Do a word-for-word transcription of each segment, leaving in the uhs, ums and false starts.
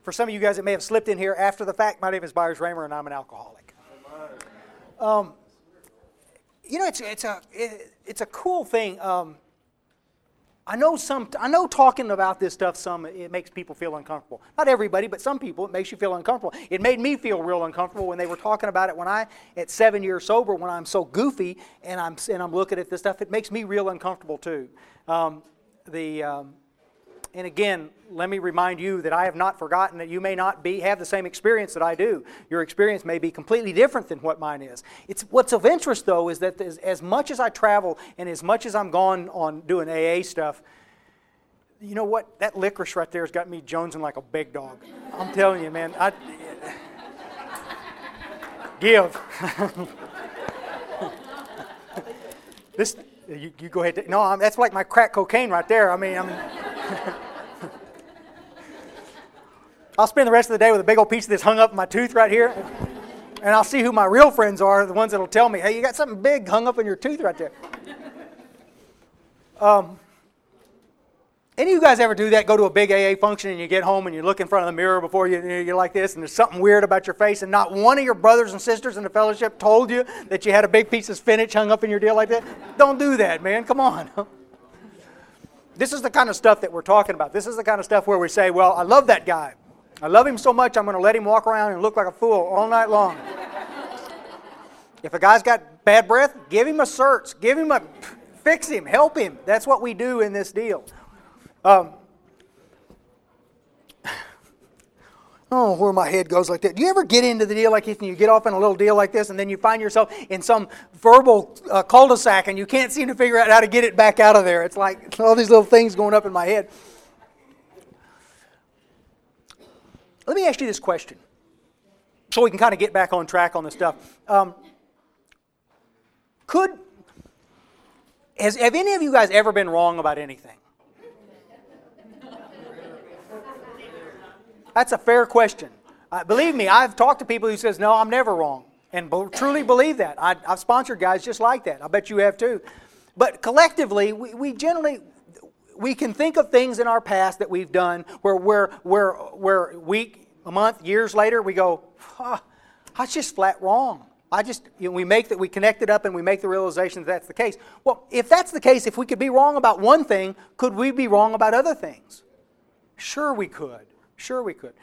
For some of you guys that may have slipped in here after the fact, my name is Byers Raymer, and I'm an alcoholic. Um, you know, it's it's a it, it's a cool thing. Um, I know some. I know talking about this stuff, some it makes people feel uncomfortable. Not everybody, but some people, it makes you feel uncomfortable. It made me feel real uncomfortable when they were talking about it. When I, at seven years sober, when I'm so goofy and I'm and I'm looking at this stuff, it makes me real uncomfortable too. Um, the um, and again, let me remind you that I have not forgotten that you may not be have the same experience that I do. Your experience may be completely different than what mine is. It's what's of interest though is that as, as much as I travel and as much as I'm gone on doing A A stuff, you know what? That licorice right there has got me jonesing like a big dog. I'm telling you, man. I give. This you, you go ahead. No, I'm, that's like my crack cocaine right there. I mean, I'm. I'll spend the rest of the day with a big old piece of this hung up in my tooth right here, and I'll see who my real friends are, the ones that'll tell me, hey, you got something big hung up in your tooth right there. Um, any of you guys ever do that, go to a big A A function and you get home and you look in front of the mirror before you, you're like this and there's something weird about your face and not one of your brothers and sisters in the fellowship told you that you had a big piece of spinach hung up in your deal like that? Don't do that, man. Come on. This is the kind of stuff that we're talking about. This is the kind of stuff where we say, well, I love that guy. I love him so much, I'm going to let him walk around and look like a fool all night long. If a guy's got bad breath, give him a search. Give him a, fix him, help him. That's what we do in this deal. Um, oh, where my head goes like that. Do you ever get into the deal like this and you get off in a little deal like this and then you find yourself in some verbal uh, cul-de-sac and you can't seem to figure out how to get it back out of there? It's like all these little things going up in my head. Let me ask you this question so we can kind of get back on track on this stuff. Um, could, has, have any of you guys ever been wrong about anything? That's a fair question. Uh, believe me, I've talked to people who says, no, I'm never wrong. And be- truly believe that. I, I've sponsored guys just like that. I bet you have too. But collectively, we, we generally... We can think of things in our past that we've done where we're, we're, we're a week, a month, years later, we go, oh, I was just flat wrong. I just, you know, we make that, we connect it up and we make the realization that that's the case. Well, if that's the case, if we could be wrong about one thing, could we be wrong about other things? Sure we could. Sure we could.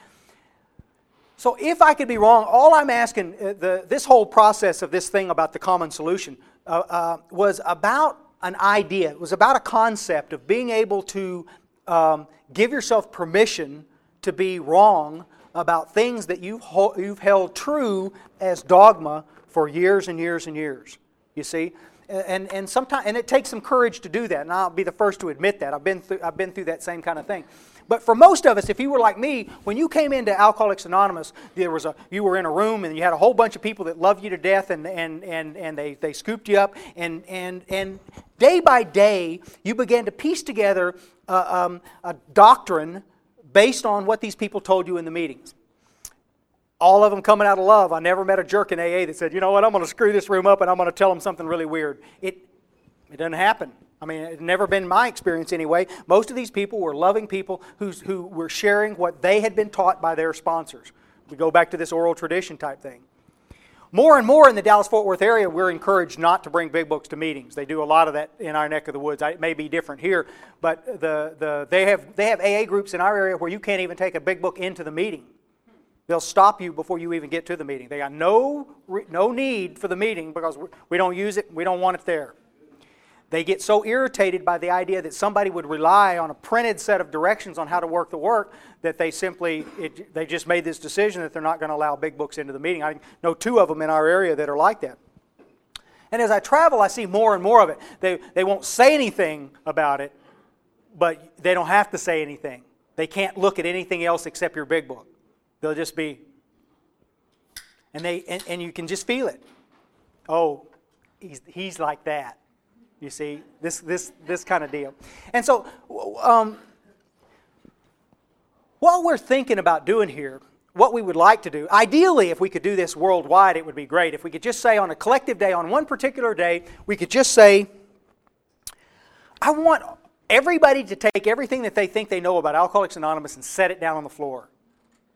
So if I could be wrong, all I'm asking, uh, the, this whole process of this thing about the common solution uh, uh, was about an idea. It was about a concept of being able to um, give yourself permission to be wrong about things that you've, ho- you've held true as dogma for years and years and years. You see? And and sometimes and it takes some courage to do that, and I'll be the first to admit that. I've been through, I've been through that same kind of thing. But for most of us, if you were like me, when you came into Alcoholics Anonymous, there was a you were in a room and you had a whole bunch of people that loved you to death, and and and, and they, they scooped you up, and and and day by day you began to piece together uh, um, a doctrine based on what these people told you in the meetings. All of them coming out of love. I never met a jerk in A A that said, you know what, I'm going to screw this room up and I'm going to tell them something really weird. It it doesn't happen. I mean, it's never been my experience anyway. Most of these people were loving people who's, who were sharing what they had been taught by their sponsors. We go back to this oral tradition type thing. More and more in the Dallas-Fort Worth area, we're encouraged not to bring big books to meetings. They do a lot of that in our neck of the woods. It may be different here, but the, the, they have, they have A A groups in our area where you can't even take a big book into the meeting. They'll stop you before you even get to the meeting. They got no, no need for the meeting because we don't use it, we don't want it there. They get so irritated by the idea that somebody would rely on a printed set of directions on how to work the work that they simply, it, they just made this decision that they're not going to allow big books into the meeting. I know two of them in our area that are like that. And as I travel, I see more and more of it. They, they won't say anything about it, but they don't have to say anything. They can't look at anything else except your big book. They'll just be, and they and, and you can just feel it. Oh, he's he's like that. You see, this this this kind of deal. And so, um, what we're thinking about doing here, what we would like to do, ideally, if we could do this worldwide, it would be great. If we could just say on a collective day, on one particular day, we could just say, I want everybody to take everything that they think they know about Alcoholics Anonymous and set it down on the floor.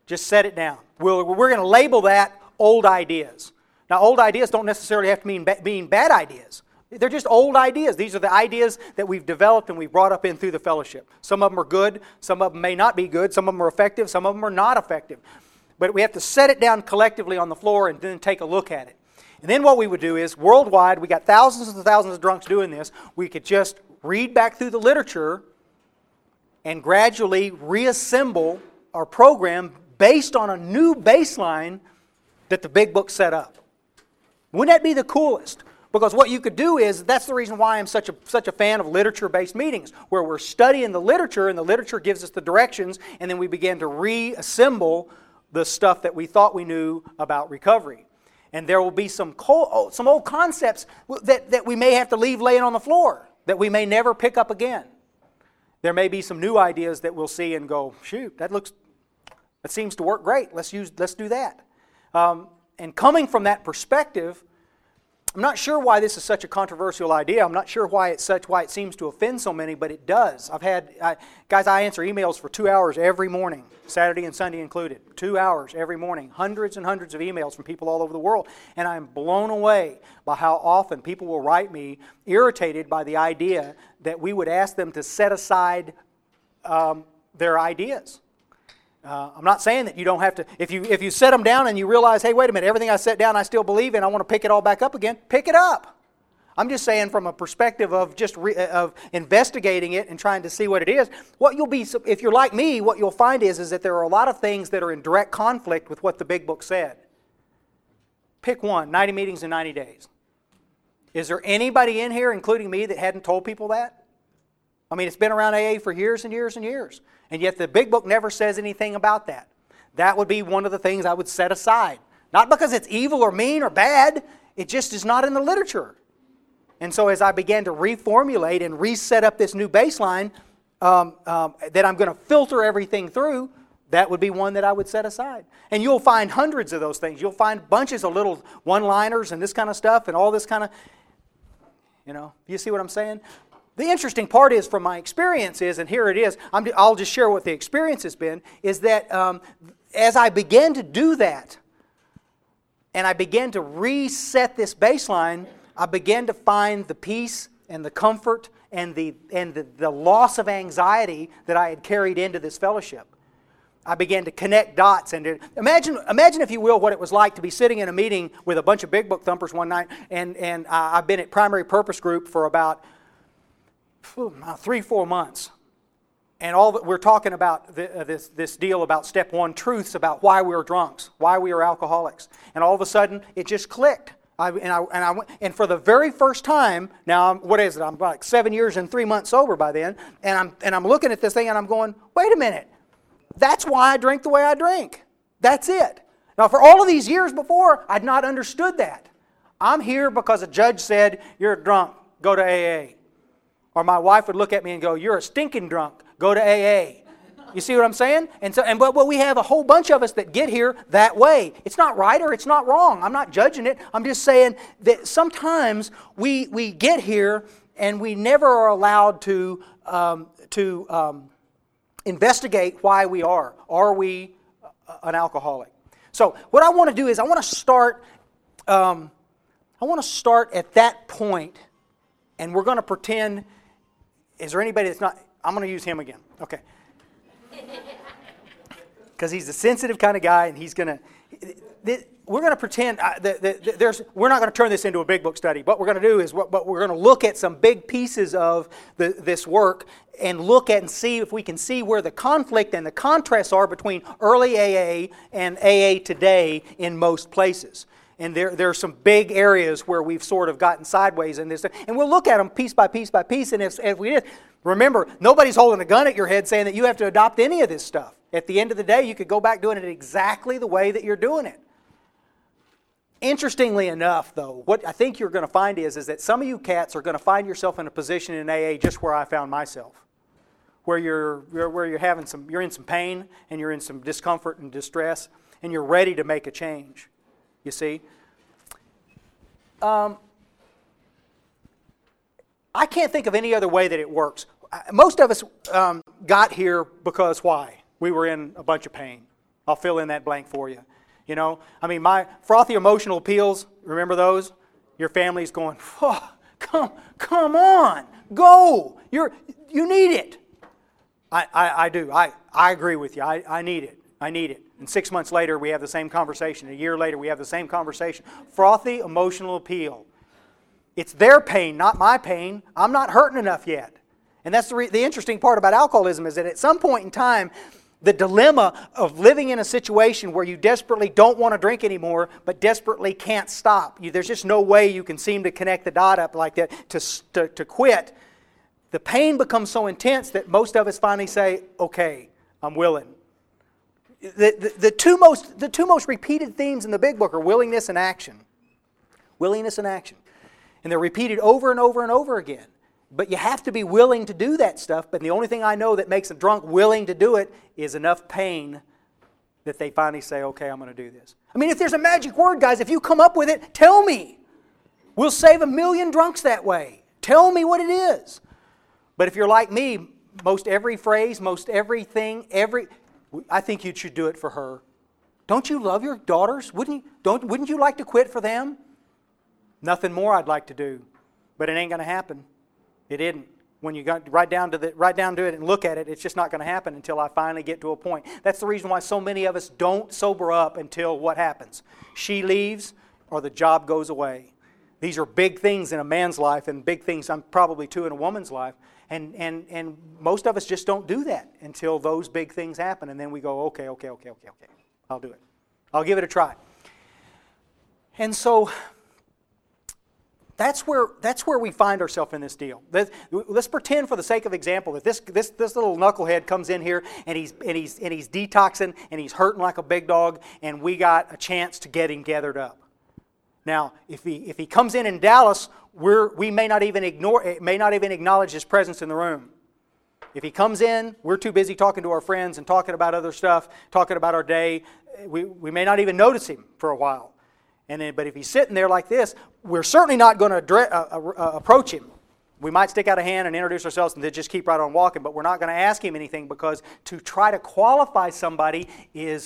Just set it down. We'll, we're going to label that old ideas. Now, old ideas don't necessarily have to mean ba- being bad ideas. They're just old ideas. These are the ideas that we've developed and we've brought up in through the fellowship. Some of them are good. Some of them may not be good. Some of them are effective. Some of them are not effective. But we have to set it down collectively on the floor and then take a look at it. And then what we would do is, worldwide, we got thousands and thousands of drunks doing this. We could just read back through the literature and gradually reassemble our program based on a new baseline that the Big Book set up. Wouldn't that be the coolest? Because what you could do is, that's the reason why I'm such a, such a fan of literature-based meetings, where we're studying the literature, and the literature gives us the directions, and then we begin to reassemble the stuff that we thought we knew about recovery. And there will be some, co- some old concepts that, that we may have to leave laying on the floor, that we may never pick up again. There may be some new ideas that we'll see and go, shoot, that looks, that seems to work great. Let's use, let's do that. Um, and coming from that perspective, I'm not sure why this is such a controversial idea. I'm not sure why it's such why it seems to offend so many, but it does. I've had I, guys. I answer emails for two hours every morning, Saturday and Sunday included. Two hours every morning, hundreds and hundreds of emails from people all over the world, and I'm blown away by how often people will write me irritated by the idea that we would ask them to set aside um, their ideas. Uh, I'm not saying that you don't have to, if you if you set them down and you realize, hey, wait a minute, everything I set down I still believe in, I want to pick it all back up again, pick it up. I'm just saying from a perspective of just re, of investigating it and trying to see what it is. What you'll be, if you're like me, what you'll find is, is that there are a lot of things that are in direct conflict with what the Big Book said. Pick one, ninety meetings in ninety days. Is there anybody in here, including me, that hadn't told people that? I mean, it's been around A A for years and years and years. And yet the Big Book never says anything about that. That would be one of the things I would set aside. Not because it's evil or mean or bad. It just is not in the literature. And so as I began to reformulate and reset up this new baseline um, um, that I'm going to filter everything through, that would be one that I would set aside. And you'll find hundreds of those things. You'll find bunches of little one-liners and this kind of stuff and all this kind of, you know, you see what I'm saying? The interesting part is, from my experience is, and here it is, I'm, I'll just share what the experience has been, is that um, as I began to do that, and I began to reset this baseline, I began to find the peace and the comfort and the and the, the loss of anxiety that I had carried into this fellowship. I began to connect dots and to, imagine, imagine if you will, what it was like to be sitting in a meeting with a bunch of Big Book thumpers one night, and and uh, I've been at Primary Purpose Group for about three, four months. And all that we're talking about the, uh, this, this deal about step one truths about why we are drunks, why we are alcoholics. And all of a sudden, it just clicked. I, and, I, and, I went, and for the very first time, now, I'm, what is it? I'm like seven years and three months sober by then. And I'm, and I'm looking at this thing and I'm going, wait a minute. That's why I drink the way I drink. That's it. Now, for all of these years before, I'd not understood that. I'm here because a judge said, you're a drunk, go to A A. Or my wife would look at me and go, you're a stinking drunk, go to A A. You see what I'm saying? And so, and but, but we have a whole bunch of us that get here that way. It's not right or it's not wrong. I'm not judging it. I'm just saying that sometimes we we get here and we never are allowed to um, to um, investigate why we are. Are we an alcoholic? So what I want to do is I want to start. Um, I want to start at that point, and we're going to pretend. Is there anybody that's not? I'm going to use him again. Okay. Because he's a sensitive kind of guy, and he's going to. We're going to pretend uh, that, that there's. We're not going to turn this into a Big Book study. What we're going to do is, what, but we're going to look at some big pieces of the, this work and look at and see if we can see where the conflict and the contrasts are between early A A and A A today in most places. And there, there are some big areas where we've sort of gotten sideways in this. And we'll look at them piece by piece by piece. And if, if we did, remember, nobody's holding a gun at your head saying that you have to adopt any of this stuff. At the end of the day, you could go back doing it exactly the way that you're doing it. Interestingly enough, though, what I think you're going to find is, is that some of you cats are going to find yourself in a position in A A just where I found myself. Where you're, you're, where you're having some, you're in some pain and you're in some discomfort and distress and you're ready to make a change. You see? Um, I can't think of any other way that it works. Most of us um, got here because why? We were in a bunch of pain. I'll fill in that blank for you. You know, I mean, my frothy emotional appeals, remember those? Your family's going, oh, come, come on, go. You're, you need it. I, I, I do. I, I agree with you. I, I need it. I need it. And six months later, we have the same conversation. A year later, we have the same conversation. Frothy emotional appeal. It's their pain, not my pain. I'm not hurting enough yet. And that's the, re- the interesting part about alcoholism is that at some point in time, the dilemma of living in a situation where you desperately don't want to drink anymore, but desperately can't stop. You, there's just no way you can seem to connect the dot up like that to, to, to quit. The pain becomes so intense that most of us finally say, okay, I'm willing. The, the, the, two most, the two most repeated themes in the Big Book are willingness and action. Willingness and action. And they're repeated over and over and over again. But you have to be willing to do that stuff. But the only thing I know that makes a drunk willing to do it is enough pain that they finally say, okay, I'm going to do this. I mean, if there's a magic word, guys, if you come up with it, tell me. We'll save a million drunks that way. Tell me what it is. But if you're like me, most every phrase, most everything, every, I think you should do it for her. Don't you love your daughters? Wouldn't you, don't, wouldn't you like to quit for them? Nothing more I'd like to do. But it ain't going to happen. It isn't. When you got right down to the right down to it and look at it, it's just not going to happen until I finally get to a point. That's the reason why so many of us don't sober up until what happens? She leaves or the job goes away. These are big things in a man's life and big things I'm probably too in a woman's life. And and and most of us just don't do that until those big things happen, and then we go, okay, okay, okay, okay, okay. I'll do it. I'll give it a try. And so That's where, that's where we find ourselves in this deal. Let's, let's pretend, for the sake of example, that this, this, this little knucklehead comes in here and he's, and, he's, and he's detoxing and he's hurting like a big dog, and we got a chance to get him gathered up. Now, if he, if he comes in in Dallas, we're, we may not even ignore, may not even acknowledge his presence in the room. If he comes in, we're too busy talking to our friends and talking about other stuff, talking about our day. We, we may not even notice him for a while. And then, but if he's sitting there like this, we're certainly not going to address, uh, uh, approach him. We might stick out a hand and introduce ourselves and then just keep right on walking, but we're not going to ask him anything, because to try to qualify somebody is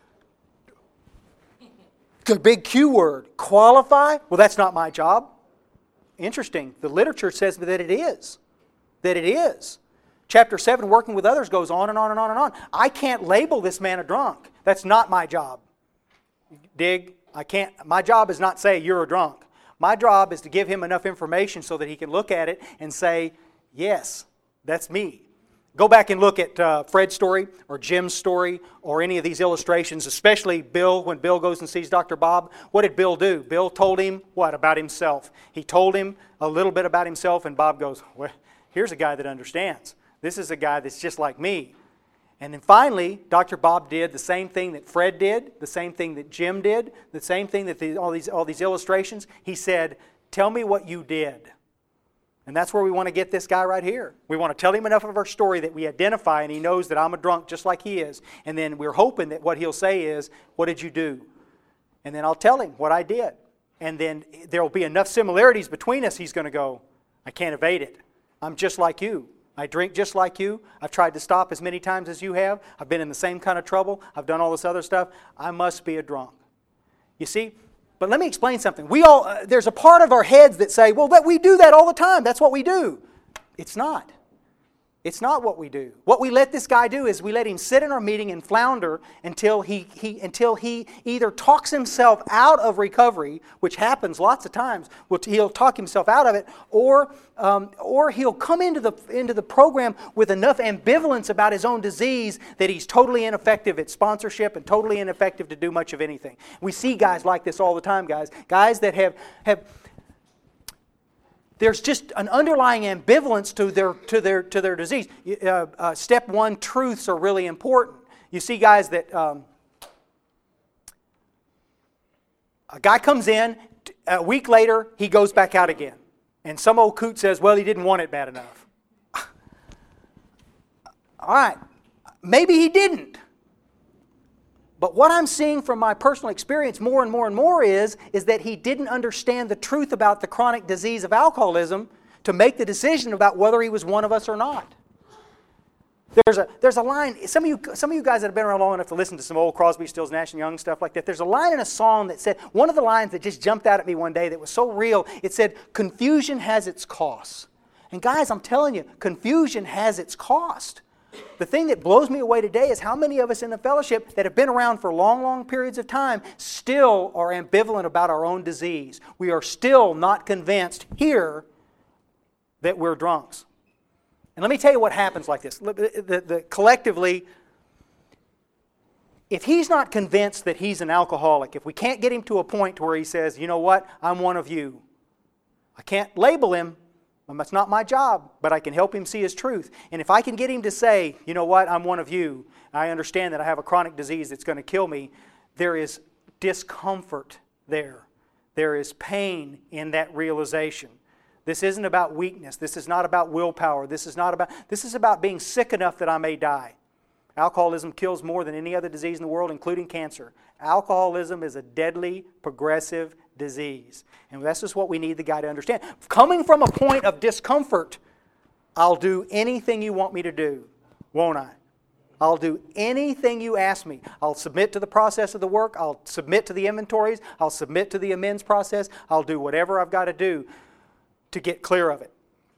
a big Q word. Qualify? Well, that's not my job. Interesting. The literature says that it is. That it is. Chapter seven, working with others, goes on and on and on and on. I can't label this man a drunk. That's not my job. Dig? I can't, my job is not say you're a drunk. My job is to give him enough information so that he can look at it and say, yes, that's me. Go back and look at uh, Fred's story or Jim's story or any of these illustrations, especially Bill, when Bill goes and sees Doctor Bob. What did Bill do? Bill told him what about himself? He told him a little bit about himself, and Bob goes, well, here's a guy that understands. This is a guy that's just like me. And then finally, Doctor Bob did the same thing that Fred did, the same thing that Jim did, the same thing that the, all these all these illustrations. He said, tell me what you did. And that's where we want to get this guy right here. We want to tell him enough of our story that we identify and he knows that I'm a drunk just like he is. And then we're hoping that what he'll say is, what did you do? And then I'll tell him what I did. And then there will be enough similarities between us, he's going to go, I can't evade it. I'm just like you. I drink just like you. I've tried to stop as many times as you have. I've been in the same kind of trouble. I've done all this other stuff. I must be a drunk. You see? But let me explain something. We all, uh, there's a part of our heads that say, well, that we do that all the time. That's what we do. It's not. It's not what we do. What we let this guy do is we let him sit in our meeting and flounder until he, he, until he either talks himself out of recovery, which happens lots of times. He'll talk himself out of it, or, um, or he'll come into the, into the program with enough ambivalence about his own disease that he's totally ineffective at sponsorship and totally ineffective to do much of anything. We see guys like this all the time, guys. Guys that have... have There's just an underlying ambivalence to their to their to their disease. Uh, uh, step one truths are really important. You see guys that um, a guy comes in, a week later he goes back out again, and some old coot says, "Well, he didn't want it bad enough." All right, maybe he didn't. But what I'm seeing from my personal experience more and more and more is, is that he didn't understand the truth about the chronic disease of alcoholism to make the decision about whether he was one of us or not. There's a, there's a line, some of you some of you guys that have been around long enough to listen to some old Crosby, Stills, Nash and Young stuff like that, there's a line in a song that said, one of the lines that just jumped out at me one day that was so real, it said, confusion has its cost. And guys, I'm telling you, confusion has its cost. The thing that blows me away today is how many of us in the fellowship that have been around for long, long periods of time still are ambivalent about our own disease. We are still not convinced here that we're drunks. And let me tell you what happens like this. The, the, the, collectively, if he's not convinced that he's an alcoholic, if we can't get him to a point to where he says, you know what, I'm one of you. I can't label him. That's not my job, but I can help him see his truth. And if I can get him to say, you know what, I'm one of you. I understand that I have a chronic disease that's going to kill me. There is discomfort there. There is pain in that realization. This isn't about weakness. This is not about willpower. This is not about, this is about being sick enough that I may die. Alcoholism kills more than any other disease in the world, including cancer. Alcoholism is a deadly, progressive disease. And that's just what we need the guy to understand. Coming from a point of discomfort, I'll do anything you want me to do, won't I? I'll do anything you ask me. I'll submit to the process of the work. I'll submit to the inventories. I'll submit to the amends process. I'll do whatever I've got to do to get clear of it.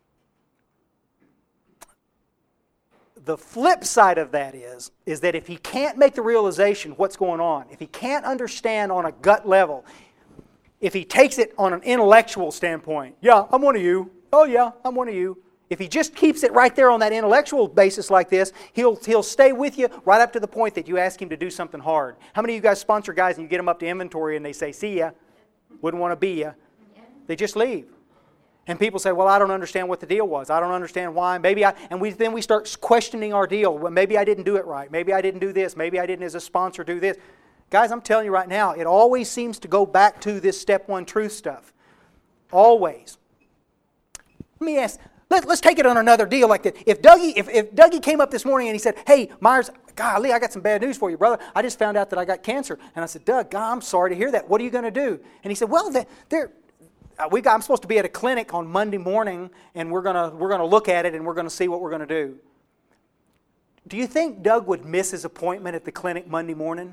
The flip side of that is, is that if he can't make the realization what's going on, if he can't understand on a gut level, if he takes it on an intellectual standpoint, yeah, I'm one of you. Oh yeah, I'm one of you. If he just keeps it right there on that intellectual basis like this, he'll, he'll stay with you right up to the point that you ask him to do something hard. How many of you guys sponsor guys and you get them up to inventory and they say, see ya, wouldn't want to be ya? They just leave. And people say, well, I don't understand what the deal was. I don't understand why. Maybe I, and we, then we start questioning our deal. Well, maybe I didn't do it right. Maybe I didn't do this. Maybe I didn't as a sponsor do this. Guys, I'm telling you right now, it always seems to go back to this step one truth stuff. Always. Let me ask, let, let's take it on another deal like that. If Dougie, if, if Dougie came up this morning and he said, hey, Myers, golly, I got some bad news for you, brother. I just found out that I got cancer. And I said, Doug, God, I'm sorry to hear that. What are you going to do? And he said, well, they're... Uh, we got, I'm supposed to be at a clinic on Monday morning, and we're gonna we're gonna look at it, and we're gonna see what we're gonna do. Do you think Doug would miss his appointment at the clinic Monday morning?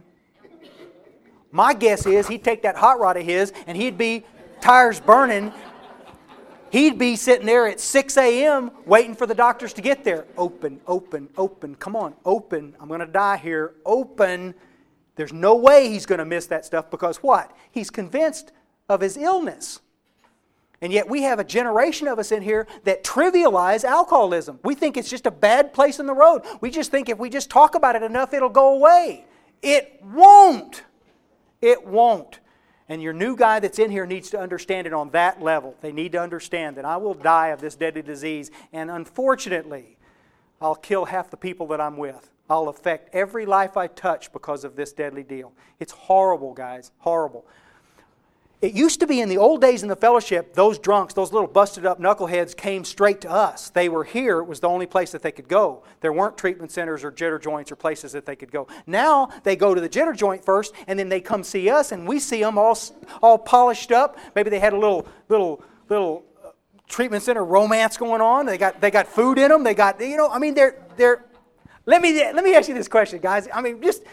My guess is he'd take that hot rod of his, and he'd be tires burning. He'd be sitting there at six a.m. waiting for the doctors to get there. Open, open, open. Come on, open. I'm gonna die here. Open. There's no way he's gonna miss that stuff because what? He's convinced of his illness. And yet we have a generation of us in here that trivialize alcoholism. We think it's just a bad place in the road. We just think if we just talk about it enough, it'll go away. It won't. It won't. And your new guy that's in here needs to understand it on that level. They need to understand that I will die of this deadly disease. And unfortunately, I'll kill half the people that I'm with. I'll affect every life I touch because of this deadly deal. It's horrible, guys. Horrible. It used to be in the old days in the fellowship, those drunks, those little busted up knuckleheads came straight to us. They were here. It was the only place that they could go. There weren't treatment centers or jitter joints or places that they could go. Now they go to the jitter joint first, and then they come see us, and we see them all, all polished up. Maybe they had a little, little, little uh, treatment center romance going on. They got, they got food in them. They got, you know, I mean, they're, they're. Let me, let me ask you this question, guys. I mean, just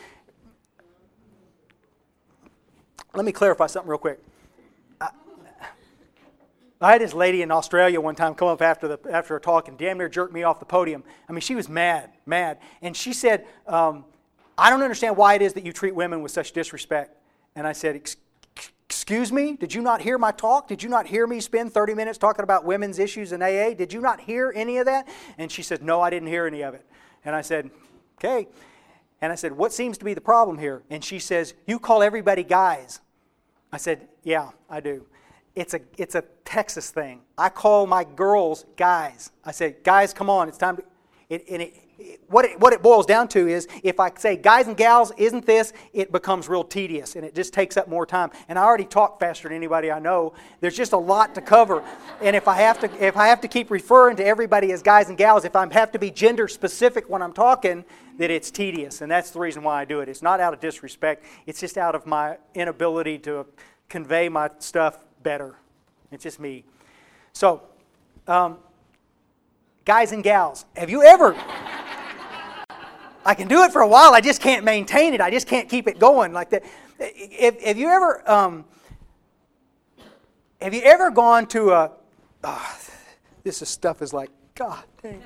let me clarify something real quick. I had this lady in Australia one time come up after the after a talk and damn near jerked me off the podium. I mean, she was mad, mad. And she said, um, I don't understand why it is that you treat women with such disrespect. And I said, excuse me? Did you not hear my talk? Did you not hear me spend thirty minutes talking about women's issues in A A? Did you not hear any of that? And she said, no, I didn't hear any of it. And I said, okay. And I said, what seems to be the problem here? And she says, you call everybody guys. I said, yeah, I do. It's a it's a Texas thing. I call my girls guys. I say, guys, come on, it's time to. It, and it, it, what it what it boils down to is, if I say guys and gals, isn't this? It becomes real tedious, and it just takes up more time. And I already talk faster than anybody I know. There's just a lot to cover, and if I have to if I have to keep referring to everybody as guys and gals, if I have to be gender specific when I'm talking, that it's tedious, and that's the reason why I do it. It's not out of disrespect. It's just out of my inability to convey my stuff better. It's just me. So, um, guys and gals, have you ever, I can do it for a while. I just can't maintain it. I just can't keep it going like that. If, have you ever, um, have you ever gone to a, oh, this is stuff is like, God dang.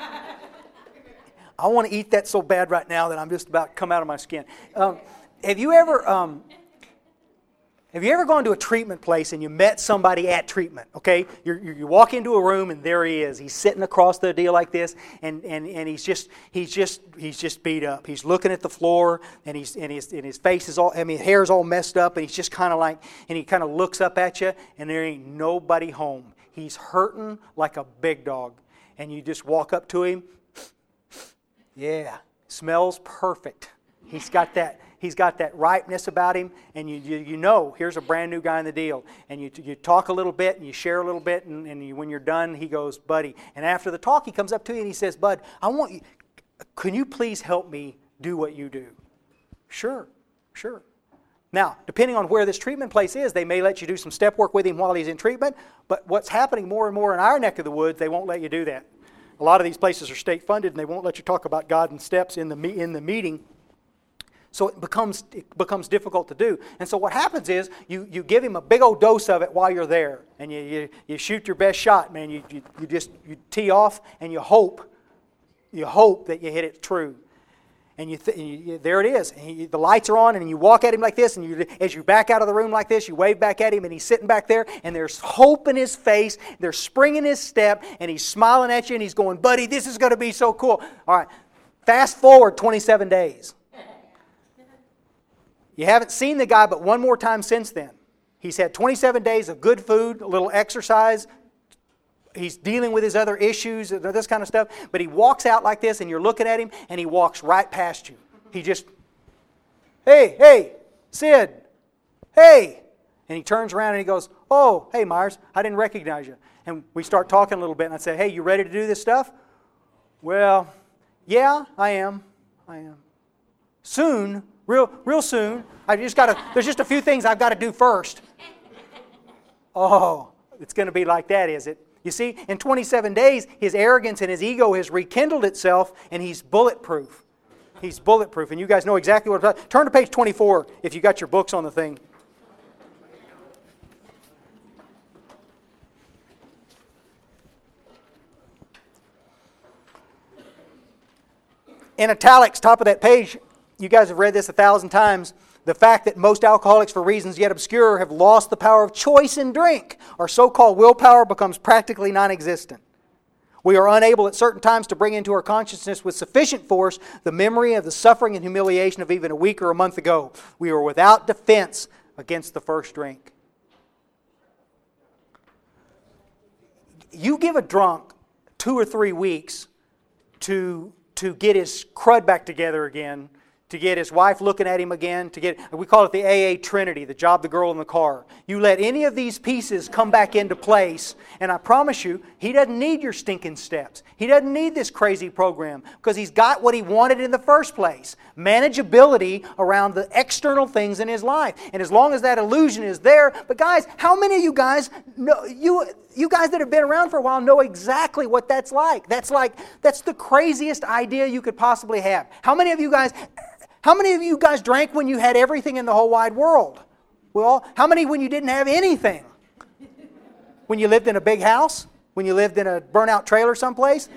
I want to eat that so bad right now that I'm just about to come out of my skin. Um, have you ever, um, have you ever gone to a treatment place and you met somebody at treatment? Okay, You're, you walk into a room and there he is. He's sitting across the deal like this, and, and, and he's just he's just he's just beat up. He's looking at the floor, and he's and his and his face is all I mean, his hair's all messed up, and he's just kind of like, and he kind of looks up at you, and there ain't nobody home. He's hurting like a big dog, and you just walk up to him. Yeah, smells perfect. He's got that. He's got that ripeness about him, and you, you you know here's a brand new guy in the deal. And you you talk a little bit, and you share a little bit, and, and you, when you're done, he goes, buddy. And after the talk, he comes up to you and he says, Bud, I want you. Can you please help me do what you do? Sure, sure. Now, depending on where this treatment place is, they may let you do some step work with him while he's in treatment. But what's happening more and more in our neck of the woods, they won't let you do that. A lot of these places are state funded, and they won't let you talk about God and steps in the me- in the meeting. So it becomes it becomes difficult to do. And so what happens is you, you give him a big old dose of it while you're there. And you, you, you shoot your best shot, man. You, you, you just you tee off and you hope, you hope that you hit it true. And you, th- you there it is. And he, the lights are on, and you walk at him like this, and you, as you back out of the room like this, you wave back at him, and he's sitting back there, and there's hope in his face, there's spring in his step, and he's smiling at you, and he's going, buddy, this is going to be so cool. All right, fast forward twenty-seven days. You haven't seen the guy but one more time since then. He's had twenty-seven days of good food, a little exercise. He's dealing with his other issues, this kind of stuff. But he walks out like this, and you're looking at him, and he walks right past you. He just, hey, hey, Sid, hey. And he turns around and he goes, oh, hey, Myers, I didn't recognize you. And we start talking a little bit, and I say, hey, you ready to do this stuff? Well, yeah, I am. I am. Soon, real, real soon. I just got to. There's just a few things I've got to do first. Oh, it's going to be like that, is it? You see, in twenty-seven days, his arrogance and his ego has rekindled itself, and he's bulletproof. He's bulletproof, and you guys know exactly what I'm talking about. Turn to page twenty-four if you got your books on the thing. In italics, top of that page, you guys have read this a thousand times. The fact that most alcoholics, for reasons yet obscure, have lost the power of choice in drink. Our so-called willpower becomes practically non-existent. We are unable at certain times to bring into our consciousness with sufficient force the memory of the suffering and humiliation of even a week or a month ago. We are without defense against the first drink. You give a drunk two or three weeks to, to get his crud back together again, to get his wife looking at him again, to get, we call it the A A Trinity, the job, the girl, in the car. You let any of these pieces come back into place, and I promise you, he doesn't need your stinking steps. He doesn't need this crazy program, because he's got what he wanted in the first place. Manageability around the external things in his life. And as long as that illusion is there, but guys, how many of you guys know, you, you guys that have been around for a while know exactly what that's like. That's like, that's the craziest idea you could possibly have. How many of you guys... How many of you guys drank when you had everything in the whole wide world? Well, how many when you didn't have anything? When you lived in a big house? When you lived in a burnout trailer someplace?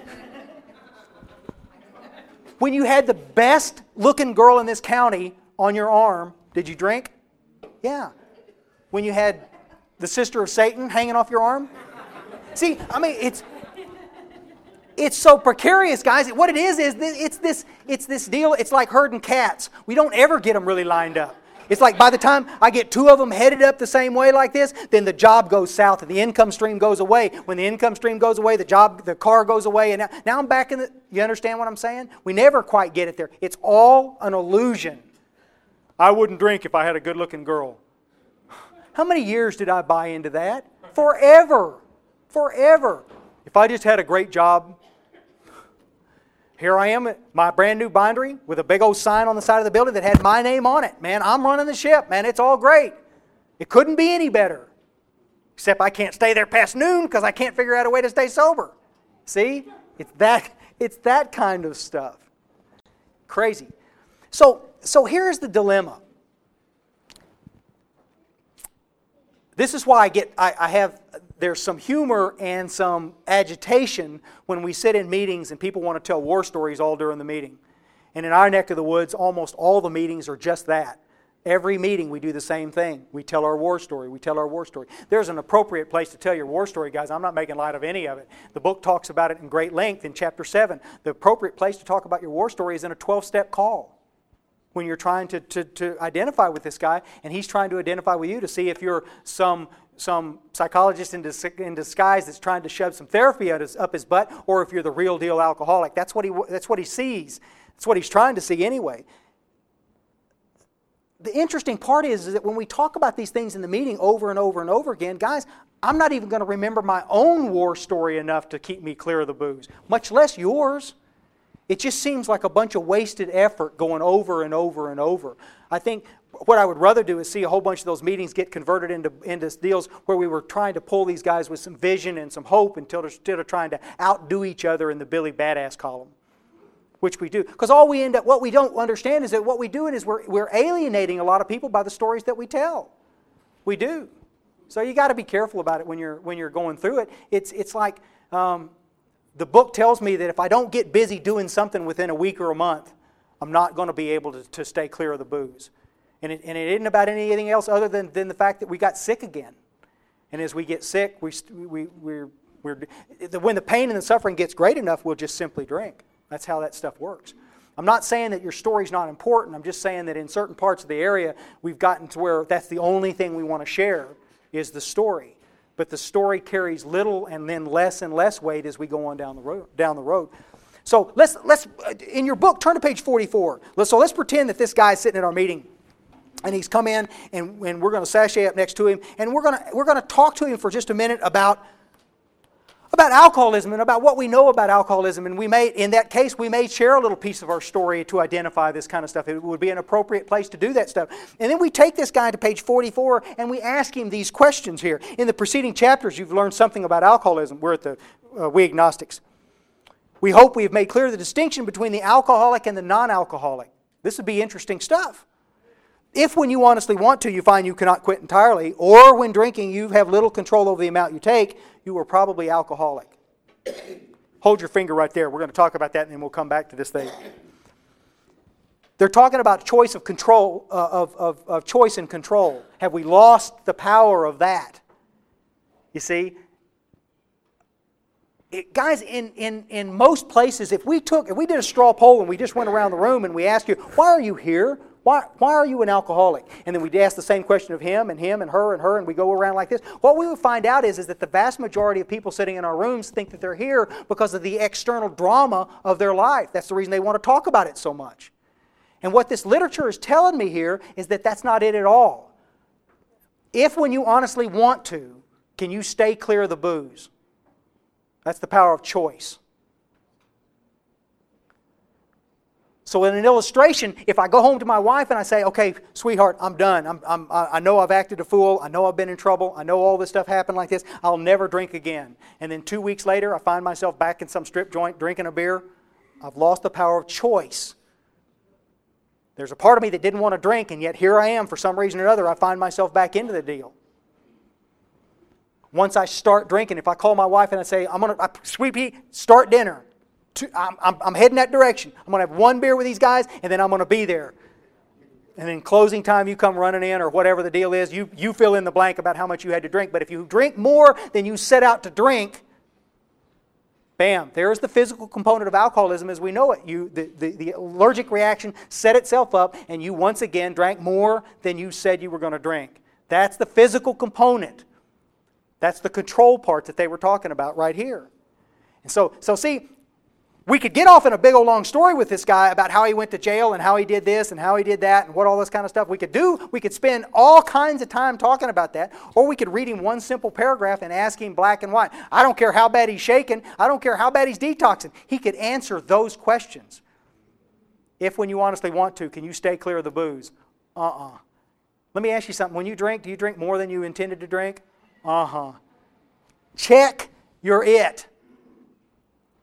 When you had the best looking girl in this county on your arm, did you drink? Yeah. When you had the sister of Satan hanging off your arm? See, I mean, it's... It's so precarious, guys. What it is is this, it's this it's this deal. It's like herding cats. We don't ever get them really lined up. It's like by the time I get two of them headed up the same way like this, then the job goes south and the income stream goes away. When the income stream goes away, the job, the car goes away, and now, now I'm back in the. You understand what I'm saying? We never quite get it there. It's all an illusion. I wouldn't drink if I had a good-looking girl. How many years did I buy into that? Forever, forever. If I just had a great job. Here I am at my brand new bindery with a big old sign on the side of the building that had my name on it. Man, I'm running the ship. Man, it's all great. It couldn't be any better. Except I can't stay there past noon because I can't figure out a way to stay sober. See? It's that, it's that kind of stuff. Crazy. So, so here's the dilemma. This is why I get, I, I have, there's some humor and some agitation when we sit in meetings and people want to tell war stories all during the meeting. And in our neck of the woods, almost all the meetings are just that. Every meeting we do the same thing. We tell our war story. We tell our war story. There's an appropriate place to tell your war story, guys. I'm not making light of any of it. The book talks about it in great length in chapter seven. The appropriate place to talk about your war story is in a twelve-step call. When you're trying to, to, to identify with this guy, and he's trying to identify with you to see if you're some, some psychologist in, dis, in disguise that's trying to shove some therapy up his, up his butt, or if you're the real deal alcoholic. That's what he, that's what he sees. That's what he's trying to see anyway. The interesting part is, is that when we talk about these things in the meeting over and over and over again, guys, I'm not even going to remember my own war story enough to keep me clear of the booze, much less yours. It just seems like a bunch of wasted effort going over and over and over. I think what I would rather do is see a whole bunch of those meetings get converted into, into deals where we were trying to pull these guys with some vision and some hope until instead of trying to outdo each other in the Billy Badass column, which we do. Because all we end up, what we don't understand is that what we do is we're, we're alienating a lot of people by the stories that we tell. We do. So you got to be careful about it when you're when you're going through it. It's it's like. Um, The book tells me that if I don't get busy doing something within a week or a month, I'm not going to be able to, to stay clear of the booze. And it, and it isn't about anything else other than, than the fact that we got sick again. And as we get sick, we, we, we're, we're, when the pain and the suffering gets great enough, we'll just simply drink. That's how that stuff works. I'm not saying that your story's not important. I'm just saying that in certain parts of the area, we've gotten to where that's the only thing we want to share is the story. But the story carries little and then less and less weight as we go on down the road. Down the road. So let's let's in your book turn to page forty-four. Let's, so let's pretend that this guy's sitting at our meeting, and he's come in, and, and we're going to sashay up next to him, and we're going to we're going to talk to him for just a minute about about alcoholism and about what we know about alcoholism. And we may, in that case, we may share a little piece of our story to identify this kind of stuff. It would be an appropriate place to do that stuff. And then we take this guy to page forty-four and we ask him these questions here. In the preceding chapters, you've learned something about alcoholism. We're at the uh, We Agnostics. We hope we have made clear the distinction between the alcoholic and the non-alcoholic. This would be interesting stuff. If when you honestly want to, you find you cannot quit entirely, or when drinking you have little control over the amount you take, you are probably alcoholic. Hold your finger right there. We're going to talk about that and then we'll come back to this thing. They're talking about choice of control, uh, of, of, of choice and control. Have we lost the power of that? You see? It, guys, in, in, in most places, if we took, if we did a straw poll and we just went around the room and we asked you, why are you here? Why, why are you an alcoholic? And then we'd ask the same question of him and him and her and her, and we go around like this. What we would find out is, is that the vast majority of people sitting in our rooms think that they're here because of the external drama of their life. That's the reason they want to talk about it so much. And what this literature is telling me here is that that's not it at all. If when you honestly want to, can you stay clear of the booze? That's the power of choice. So in an illustration, if I go home to my wife and I say, okay, sweetheart, I'm done. I'm, I'm, I know I've acted a fool. I know I've been in trouble. I know all this stuff happened like this. I'll never drink again. And then two weeks later, I find myself back in some strip joint drinking a beer. I've lost the power of choice. There's a part of me that didn't want to drink, and yet here I am. For some reason or another, I find myself back into the deal. Once I start drinking, if I call my wife and I say, I'm going to, sweet pea, start dinner. I'm, I'm, I'm heading that direction. I'm going to have one beer with these guys, and then I'm going to be there. And then closing time, you come running in, or whatever the deal is. You, you fill in the blank about how much you had to drink. But if you drink more than you set out to drink, bam, there's the physical component of alcoholism as we know it. You, the, the, the allergic reaction set itself up, and you once again drank more than you said you were going to drink. That's the physical component. That's the control part that they were talking about right here. And so, so see, we could get off in a big old long story with this guy about how he went to jail and how he did this and how he did that and what all this kind of stuff. We could do, we could spend all kinds of time talking about that, or we could read him one simple paragraph and ask him black and white. I don't care how bad he's shaking. I don't care how bad he's detoxing. He could answer those questions. If when you honestly want to, can you stay clear of the booze? Uh-uh. Let me ask you something. When you drink, do you drink more than you intended to drink? Uh-huh. Check, you're it.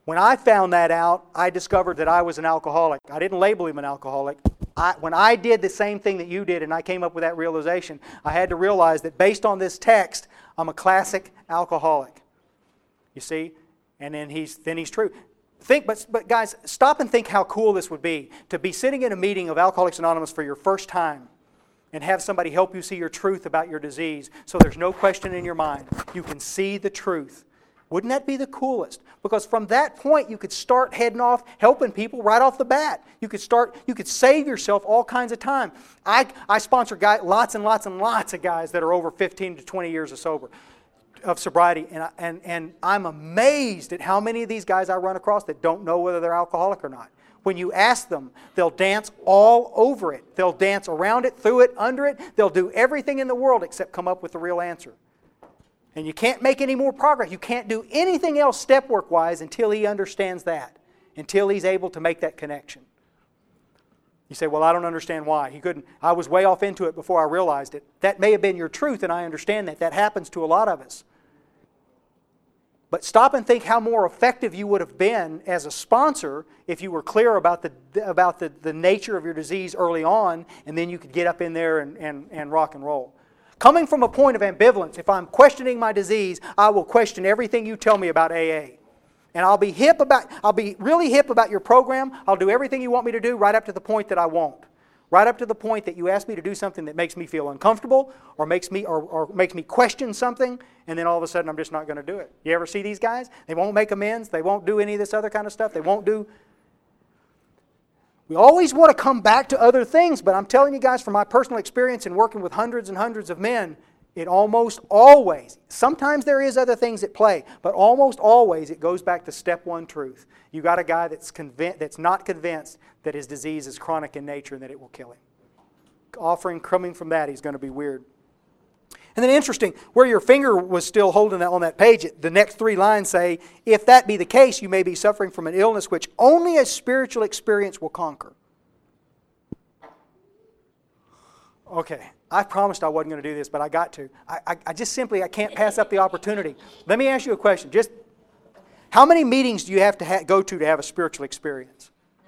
When I found that out, I discovered that I was an alcoholic. I didn't label him an alcoholic. I, when I did the same thing that you did and I came up with that realization, I had to realize that based on this text, I'm a classic alcoholic. You see? And then he's, then he's true. Think, but, but guys, stop and think how cool this would be to be sitting in a meeting of Alcoholics Anonymous for your first time and have somebody help you see your truth about your disease so there's no question in your mind. You can see the truth. Wouldn't that be the coolest? Because from that point, you could start heading off, helping people right off the bat. You could start, you could save yourself all kinds of time. I, I sponsor guys, lots and lots and lots of guys that are over fifteen to twenty years of sober, of sobriety, and, I, and, and I'm amazed at how many of these guys I run across that don't know whether they're alcoholic or not. When you ask them, they'll dance all over it. They'll dance around it, through it, under it. They'll do everything in the world except come up with the real answer. And you can't make any more progress. You can't do anything else step work-wise until he understands that, until he's able to make that connection. You say, well, I don't understand why. He couldn't. I was way off into it before I realized it. That may have been your truth, and I understand that. That happens to a lot of us. But stop and think how more effective you would have been as a sponsor if you were clear about the, about the, the nature of your disease early on, and then you could get up in there and, and, and rock and roll. Coming from a point of ambivalence, if I'm questioning my disease, I will question everything you tell me about A A. And I'll be hip about, I'll be really hip about your program. I'll do everything you want me to do right up to the point that I won't. Right up to the point that you ask me to do something that makes me feel uncomfortable or makes me or, or makes me question something, and then all of a sudden I'm just not going to do it. You ever see these guys? They won't make amends. They won't do any of this other kind of stuff. They won't do... We always want to come back to other things, but I'm telling you guys from my personal experience in working with hundreds and hundreds of men, it almost always, sometimes there is other things at play, but almost always it goes back to step one truth. You got a guy that's convinced, that's not convinced that his disease is chronic in nature and that it will kill him. Offering coming from that, he's going to be weird. And then interesting, where your finger was still holding that on that page, the next three lines say, if that be the case, you may be suffering from an illness which only a spiritual experience will conquer. Okay, I promised I wasn't going to do this, but I got to. I, I, I just simply, I can't pass up the opportunity. Let me ask you a question. Just, how many meetings do you have to ha- go to to have a spiritual experience?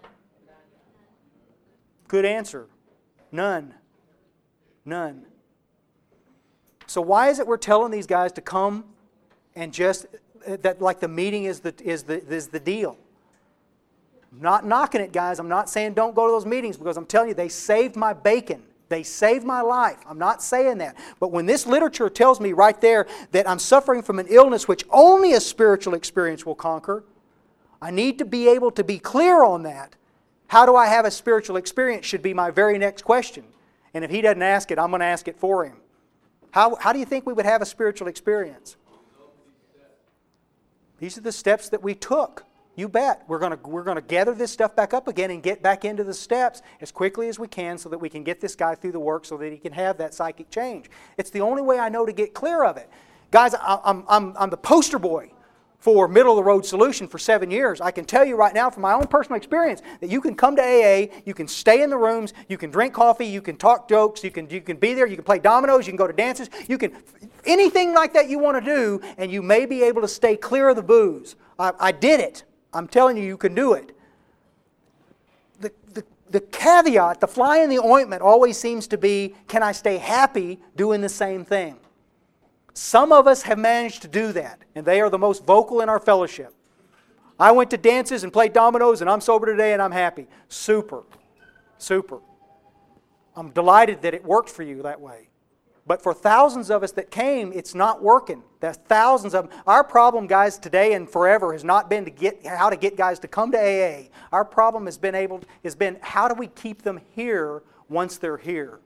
Good answer. None. None. So why is it we're telling these guys to come and just, that like the meeting is the, is the, is the deal? I'm not knocking it, guys. I'm not saying don't go to those meetings because I'm telling you, they saved my bacon. They saved my life. I'm not saying that. But when this literature tells me right there that I'm suffering from an illness which only a spiritual experience will conquer, I need to be able to be clear on that. How do I have a spiritual experience should be my very next question. And if he doesn't ask it, I'm going to ask it for him. How, how do you think we would have a spiritual experience? These are the steps that we took. You bet. We're going to, we're going to gather this stuff back up again and get back into the steps as quickly as we can so that we can get this guy through the work so that he can have that psychic change. It's the only way I know to get clear of it. Guys, I, I'm, I'm, I'm the poster boy for middle-of-the-road solution for seven years. I can tell you right now from my own personal experience that you can come to A A, you can stay in the rooms, you can drink coffee, you can talk jokes, you can, you can be there, you can play dominoes, you can go to dances, you can, anything like that you want to do, and you may be able to stay clear of the booze. I, I did it. I'm telling you, you can do it. The, the, the caveat, the fly in the ointment always seems to be, can I stay happy doing the same thing? Some of us have managed to do that, and they are the most vocal in our fellowship. I went to dances and played dominoes, and I'm sober today, and I'm happy. Super. Super. I'm delighted that it worked for you that way. But for thousands of us that came, it's not working. There's thousands of them. Our problem, guys, today and forever has not been to get how to get guys to come to A A. Our problem has been able has been how do we keep them here once they're here?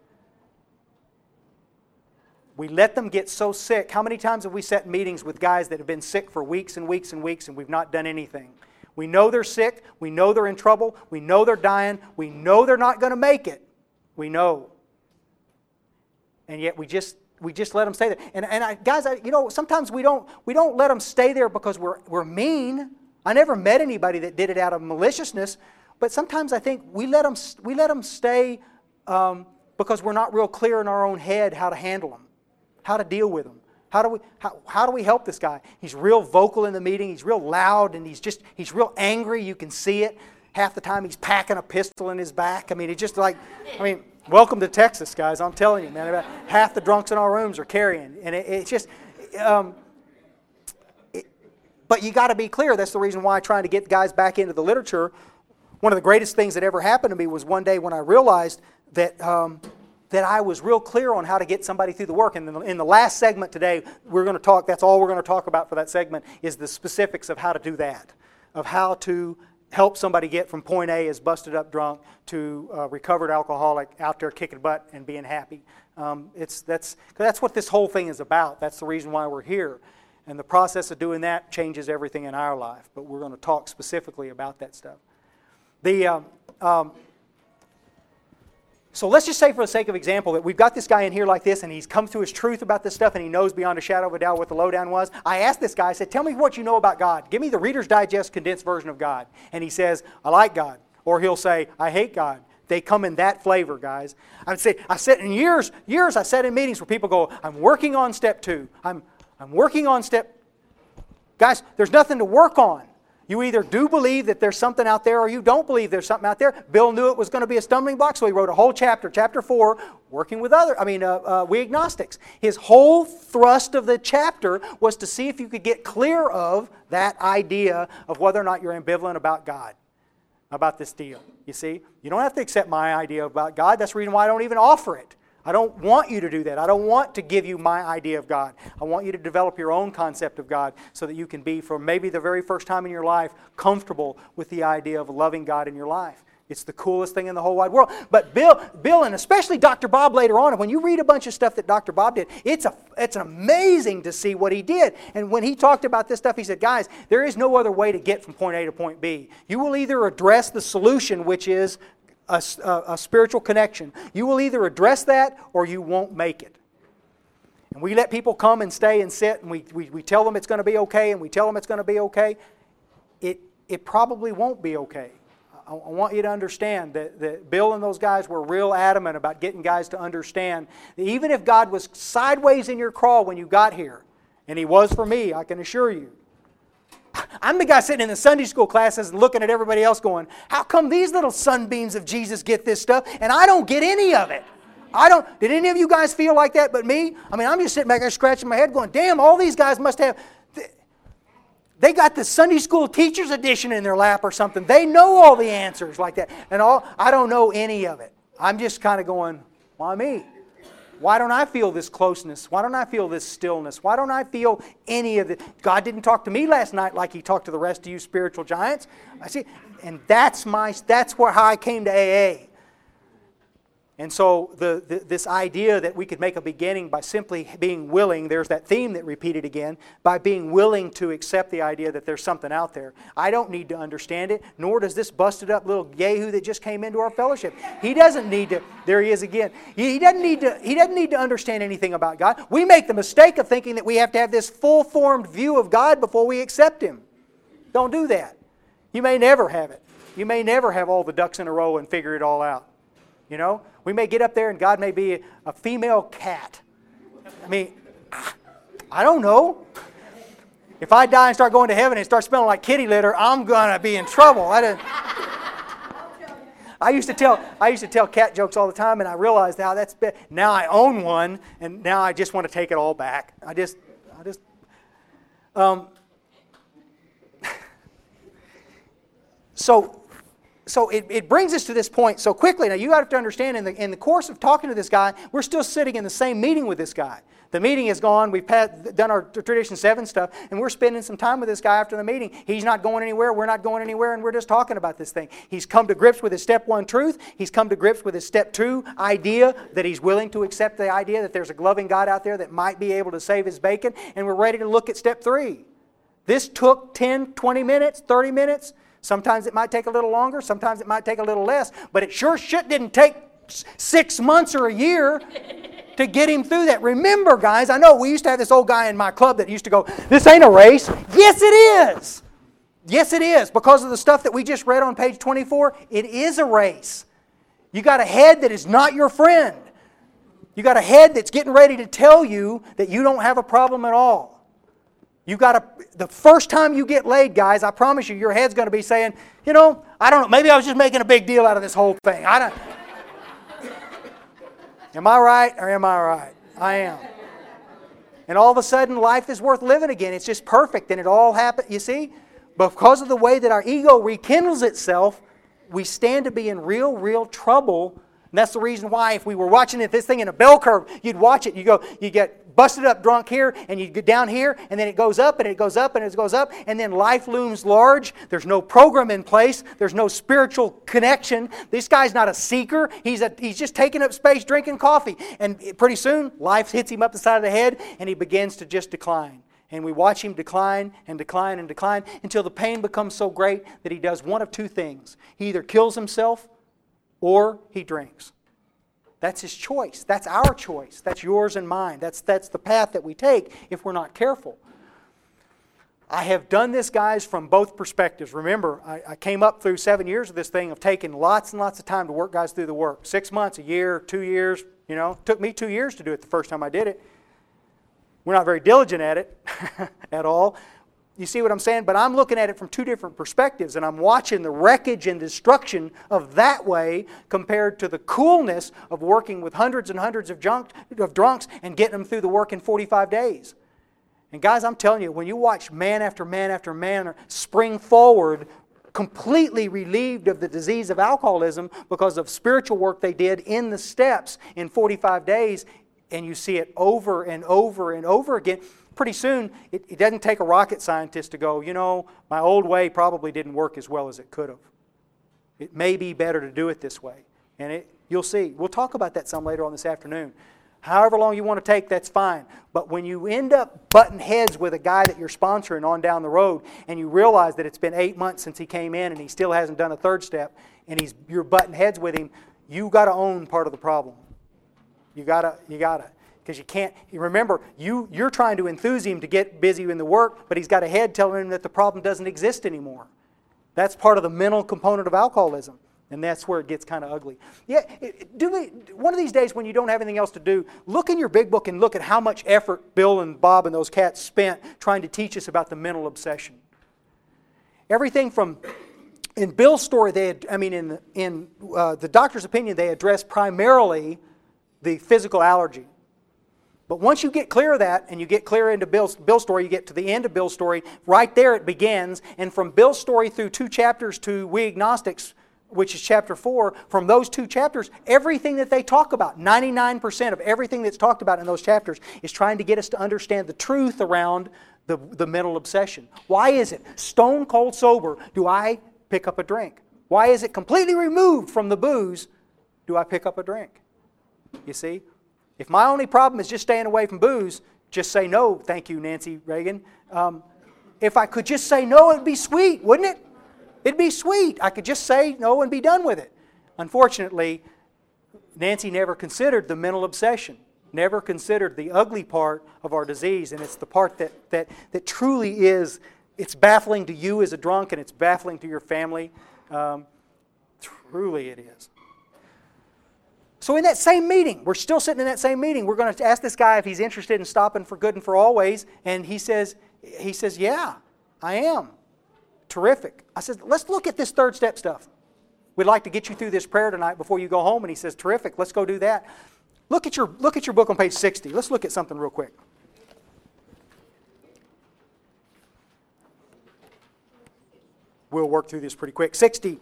We let them get so sick. How many times have we sat in meetings with guys that have been sick for weeks and weeks and weeks and we've not done anything? We know they're sick. We know they're in trouble. We know they're dying. We know they're not going to make it. We know. And yet we just we just let them stay there. And and I, guys, I, you know, sometimes we don't we don't let them stay there because we're we're mean. I never met anybody that did it out of maliciousness. But sometimes I think we let them we let them stay um, because we're not real clear in our own head how to handle them, how to deal with them. How do we how, how do we help this guy? He's real vocal in the meeting. He's real loud, and he's just he's real angry. You can see it. Half the time he's packing a pistol in his back. I mean, it's just like, I mean, welcome to Texas, guys. I'm telling you, man. About half the drunks in our rooms are carrying, and it, it's just. Um, it, but you got to be clear. That's the reason why I'm trying to get guys back into the literature. One of the greatest things that ever happened to me was one day when I realized that. Um, that I was real clear on how to get somebody through the work. And in the last segment today, we're going to talk, that's all we're going to talk about for that segment, is the specifics of how to do that, of how to help somebody get from point A as busted up drunk to a recovered alcoholic out there kicking butt and being happy. Um, it's, that's, that's what this whole thing is about. That's the reason why we're here. And the process of doing that changes everything in our life. But we're going to talk specifically about that stuff. The... Um, um, So let's just say for the sake of example that we've got this guy in here like this and he's come to his truth about this stuff and he knows beyond a shadow of a doubt what the lowdown was. I asked this guy, I said, tell me what you know about God. Give me the Reader's Digest condensed version of God. And he says, I like God. Or he'll say, I hate God. They come in that flavor, guys. I would say, I said in years, years I sat in meetings where people go, I'm working on step two. I'm, I'm working on step... Guys, there's nothing to work on. You either do believe that there's something out there or you don't believe there's something out there. Bill knew it was going to be a stumbling block, so he wrote a whole chapter, chapter four, working with other, I mean, uh, uh, we agnostics. His whole thrust of the chapter was to see if you could get clear of that idea of whether or not you're ambivalent about God, about this deal. You see? You don't have to accept my idea about God. That's the reason why I don't even offer it. I don't want you to do that. I don't want to give you my idea of God. I want you to develop your own concept of God so that you can be, for maybe the very first time in your life, comfortable with the idea of loving God in your life. It's the coolest thing in the whole wide world. But Bill, Bill, and especially Doctor Bob later on, when you read a bunch of stuff that Doctor Bob did, it's a, it's amazing to see what he did. And when he talked about this stuff, he said, guys, there is no other way to get from point A to point B. You will either address the solution, which is A, a, a spiritual connection. You will either address that or you won't make it. And we let people come and stay and sit and we, we, we tell them it's going to be okay and we tell them it's going to be okay. It, it probably won't be okay. I, I want you to understand that, that Bill and those guys were real adamant about getting guys to understand that even if God was sideways in your crawl when you got here, and He was for me, I can assure you, I'm the guy sitting in the Sunday school classes and looking at everybody else going, how come these little sunbeams of Jesus get this stuff and I don't get any of it? I don't. Did any of you guys feel like that but me? I mean, I'm just sitting back there scratching my head going, damn, all these guys must have, they got the Sunday school teacher's edition in their lap or something. They know all the answers like that. And all I don't know any of it. I'm just kind of going, why me? Why don't I feel this closeness? Why don't I feel this stillness? Why don't I feel any of it? God didn't talk to me last night like He talked to the rest of you spiritual giants. I see, and that's my that's where how I came to A A. And so the, the, this idea that we could make a beginning by simply being willing, there's that theme that repeated again, by being willing to accept the idea that there's something out there. I don't need to understand it, nor does this busted up little yahoo that just came into our fellowship. He doesn't need to, there he is again. He, he, doesn't need to, he doesn't need to understand anything about God. We make the mistake of thinking that we have to have this full-formed view of God before we accept Him. Don't do that. You may never have it. You may never have all the ducks in a row and figure it all out. You know, we may get up there and God may be a female cat. I mean, I don't know. If I die and start going to heaven and start smelling like kitty litter, I'm gonna be in trouble. I didn't. I used to tell I used to tell cat jokes all the time, and I realized now that's been, now I own one, and now I just want to take it all back. I just I just. Um. So. So it, it brings us to this point so quickly. Now you have to understand, in the, in the course of talking to this guy, we're still sitting in the same meeting with this guy. The meeting is gone. We've had, done our Tradition seven stuff, and we're spending some time with this guy after the meeting. He's not going anywhere. We're not going anywhere, and we're just talking about this thing. He's come to grips with his step one truth. He's come to grips with his step two idea, that he's willing to accept the idea that there's a loving God out there that might be able to save his bacon, and we're ready to look at step three. This took ten, twenty minutes, thirty minutes. Sometimes it might take a little longer. Sometimes it might take a little less. But it sure shit didn't take six months or a year to get him through that. Remember, guys, I know we used to have this old guy in my club that used to go, this ain't a race. Yes, it is. Yes, it is. Because of the stuff that we just read on page twenty-four, it is a race. You got a head that is not your friend. You got a head that's getting ready to tell you that you don't have a problem at all. You got to, the first time you get laid, guys, I promise you, your head's going to be saying, you know, I don't know, maybe I was just making a big deal out of this whole thing. I don't. Am I right or am I right? I am. And all of a sudden, life is worth living again. It's just perfect, and it all happened. You see, because of the way that our ego rekindles itself, we stand to be in real, real trouble. And that's the reason why if we were watching it, this thing in a bell curve, you'd watch it. You go, you get busted up drunk here, and you get down here, and then it goes up, and it goes up, and it goes up, and then life looms large. There's no program in place. There's no spiritual connection. This guy's not a seeker. He's a, he's just taking up space, drinking coffee. And pretty soon, life hits him up the side of the head, and he begins to just decline. And we watch him decline and decline and decline until the pain becomes so great that he does one of two things. He either kills himself or he drinks. That's his choice. That's our choice. That's yours and mine. That's, that's the path that we take if we're not careful. I have done this, guys, from both perspectives. Remember, I, I came up through seven years of this thing of taking lots and lots of time to work guys through the work. Six months, a year, two years, you know. It took me two years to do it the first time I did it. We're not very diligent at it at all. You see what I'm saying? But I'm looking at it from two different perspectives, and I'm watching the wreckage and destruction of that way compared to the coolness of working with hundreds and hundreds of, junk, of drunks and getting them through the work in forty-five days. And guys, I'm telling you, when you watch man after man after man spring forward, completely relieved of the disease of alcoholism because of spiritual work they did in the steps in forty-five days, and you see it over and over and over again, pretty soon, it, it doesn't take a rocket scientist to go, you know, my old way probably didn't work as well as it could have. It may be better to do it this way. And it, you'll see. We'll talk about that some later on this afternoon. However long you want to take, that's fine. But when you end up butting heads with a guy that you're sponsoring on down the road, and you realize that it's been eight months since he came in and he still hasn't done a third step, and he's you're butting heads with him, you got to own part of the problem. You gotta, you gotta. Because you can't, you remember, you, you're trying to enthuse him to get busy in the work, but he's got a head telling him that the problem doesn't exist anymore. That's part of the mental component of alcoholism. And that's where it gets kind of ugly. Yeah, do we, one of these days when you don't have anything else to do, look in your big book and look at how much effort Bill and Bob and those cats spent trying to teach us about the mental obsession. Everything from, in Bill's story, they had, I mean, in, in uh, the doctor's opinion, they addressed primarily the physical allergy. But once you get clear of that, and you get clear into Bill's, Bill's story, you get to the end of Bill's story, right there it begins. And from Bill's story through two chapters to We Agnostics, which is chapter four, from those two chapters, everything that they talk about, ninety-nine percent of everything that's talked about in those chapters is trying to get us to understand the truth around the, the mental obsession. Why is it stone cold sober do I pick up a drink? Why is it completely removed from the booze do I pick up a drink? You see? If my only problem is just staying away from booze, just say no, thank you, Nancy Reagan. Um, if I could just say no, it'd be sweet, wouldn't it? It'd be sweet. I could just say no and be done with it. Unfortunately, Nancy never considered the mental obsession, never considered the ugly part of our disease, and it's the part that, that, that truly is, it's baffling to you as a drunk, and it's baffling to your family. Um, truly it is. So in that same meeting, we're still sitting in that same meeting. We're going to ask this guy if he's interested in stopping for good and for always. And he says, he says, yeah, I am. Terrific. I said, let's look at this third step stuff. We'd like to get you through this prayer tonight before you go home. And he says, terrific, let's go do that. Look at your, look at your book on page sixty. Let's look at something real quick. We'll work through this pretty quick. sixty.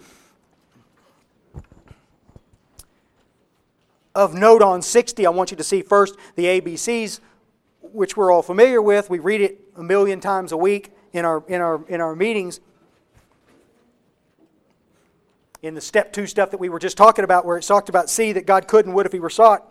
Of note on sixty, I want you to see first the A B Cs, which we're all familiar with. We read it a million times a week in our, in our, in our meetings. In the step two stuff that we were just talking about, where it talked about see that God could and would if He were sought.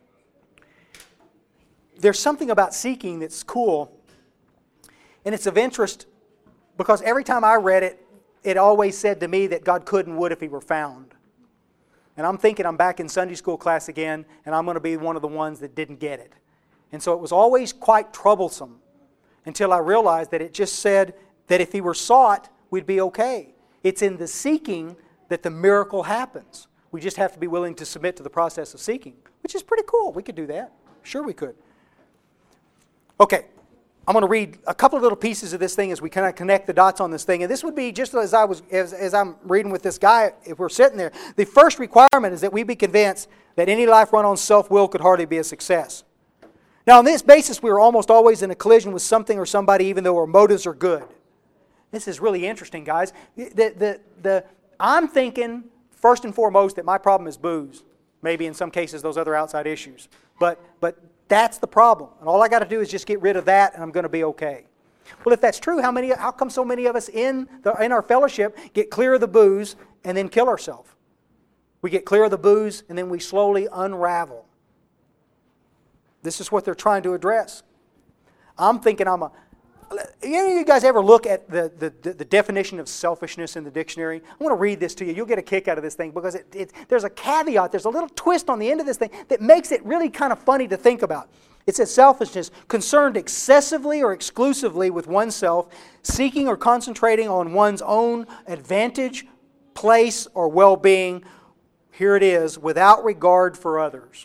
There's something about seeking that's cool, and it's of interest because every time I read it, it always said to me that God could and would if He were found. And I'm thinking I'm back in Sunday school class again, and I'm going to be one of the ones that didn't get it. And so it was always quite troublesome until I realized that it just said that if He were sought, we'd be okay. It's in the seeking that the miracle happens. We just have to be willing to submit to the process of seeking, which is pretty cool. We could do that. Sure we could. Okay, I'm going to read a couple of little pieces of this thing as we kind of connect the dots on this thing. And this would be just as I was as, as I'm reading with this guy, if we're sitting there. The first requirement is that we be convinced that any life run on self-will could hardly be a success. Now, on this basis, we are almost always in a collision with something or somebody, even though our motives are good. This is really interesting, guys. The, the, the, I'm thinking, first and foremost, that my problem is booze. Maybe in some cases those other outside issues. But, but that's the problem. And all I got to do is just get rid of that and I'm going to be okay. Well, if that's true, how many? How come so many of us in, the, in our fellowship get clear of the booze and then kill ourselves? We get clear of the booze and then we slowly unravel. This is what they're trying to address. I'm thinking I'm a... You know, you guys ever look at the, the, the definition of selfishness in the dictionary? I want to read this to you. You'll get a kick out of this thing because it, it, there's a caveat, there's a little twist on the end of this thing that makes it really kind of funny to think about. It says selfishness, concerned excessively or exclusively with oneself, seeking or concentrating on one's own advantage, place, or well-being. Here it is, without regard for others.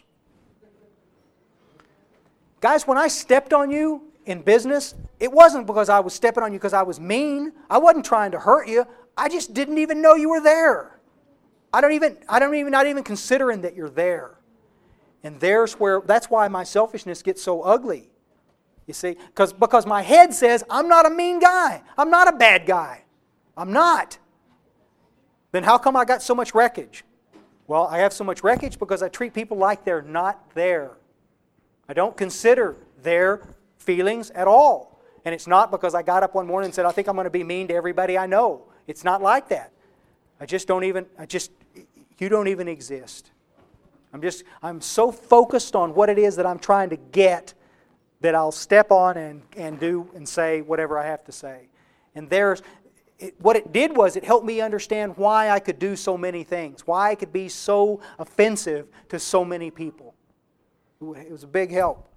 Guys, when I stepped on you in business, it wasn't because I was stepping on you because I was mean. I wasn't trying to hurt you. I just didn't even know you were there. I don't even, I don't even, not even considering that you're there. And there's where, that's why my selfishness gets so ugly. You see, because because my head says, I'm not a mean guy. I'm not a bad guy. I'm not. Then how come I got so much wreckage? Well, I have so much wreckage because I treat people like they're not there. I don't consider their feelings at all. And it's not because I got up one morning and said, I think I'm going to be mean to everybody I know. It's not like that. I just don't even, I just, you don't even exist. I'm just, I'm so focused on what it is that I'm trying to get that I'll step on and, and do and say whatever I have to say. And there's, it, what it did was it helped me understand why I could do so many things, why I could be so offensive to so many people. It was a big help.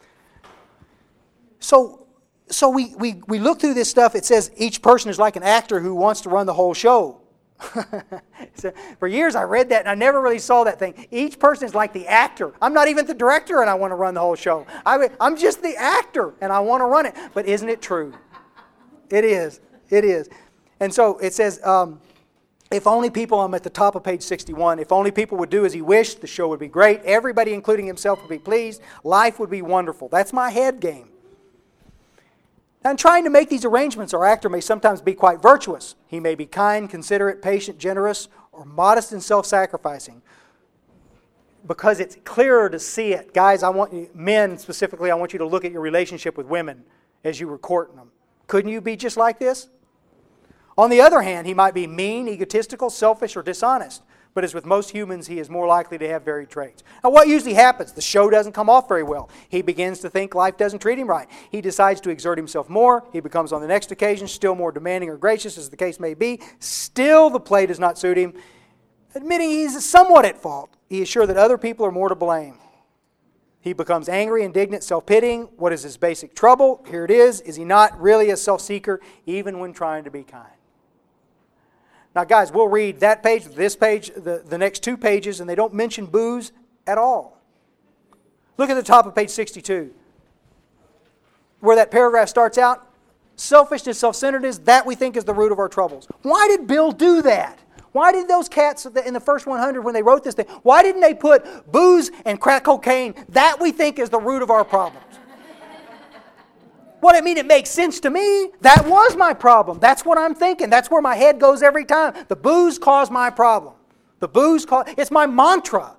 So, so we, we, we look through this stuff. It says each person is like an actor who wants to run the whole show. So for years I read that and I never really saw that thing. Each person is like the actor. I'm not even the director and I want to run the whole show. I, I'm just the actor and I want to run it. But isn't it true? It is. It is. And so it says, um, if only people, I'm at the top of page sixty-one, if only people would do as he wished, the show would be great. Everybody, including himself, would be pleased. Life would be wonderful. That's my head game. And trying to make these arrangements, our actor may sometimes be quite virtuous. He may be kind, considerate, patient, generous, or modest and self-sacrificing. Because it's clearer to see it. Guys, I want you, men specifically, I want you to look at your relationship with women as you were courting them. Couldn't you be just like this? On the other hand, he might be mean, egotistical, selfish, or dishonest. But as with most humans, he is more likely to have varied traits. Now, what usually happens? The show doesn't come off very well. He begins to think life doesn't treat him right. He decides to exert himself more. He becomes, on the next occasion, still more demanding or gracious, as the case may be. Still, the play does not suit him. Admitting he's somewhat at fault, he is sure that other people are more to blame. He becomes angry, indignant, self-pitying. What is his basic trouble? Here it is. Is he not really a self-seeker, even when trying to be kind? Now, guys, we'll read that page, this page, the, the next two pages, and they don't mention booze at all. Look at the top of page sixty-two. Where that paragraph starts out, selfishness, self-centeredness, that we think is the root of our troubles. Why did Bill do that? Why did those cats in the first one hundred, when they wrote this thing, why didn't they put booze and crack cocaine, that we think is the root of our problems? What I mean, it makes sense to me. That was my problem. That's what I'm thinking. That's where my head goes every time. The booze caused my problem. The booze caused, it's my mantra.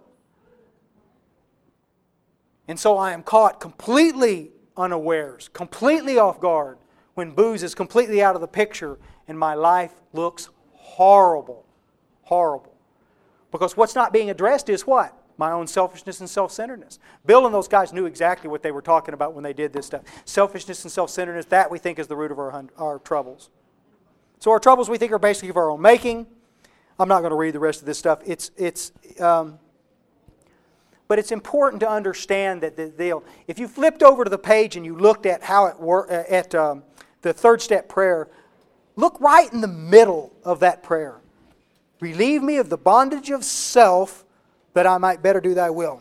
And so I am caught completely unawares, completely off guard, when booze is completely out of the picture and my life looks horrible. Horrible. Because what's not being addressed is what? My own selfishness and self-centeredness. Bill and those guys knew exactly what they were talking about when they did this stuff. Selfishness and self-centeredness, that we think is the root of our, our troubles. So our troubles we think are basically of our own making. I'm not going to read the rest of this stuff. It's, it's, um, but it's important to understand that the deal. If you flipped over to the page and you looked at how it worked, at um, the third step prayer, look right in the middle of that prayer. Relieve me of the bondage of self, that I might better do thy will.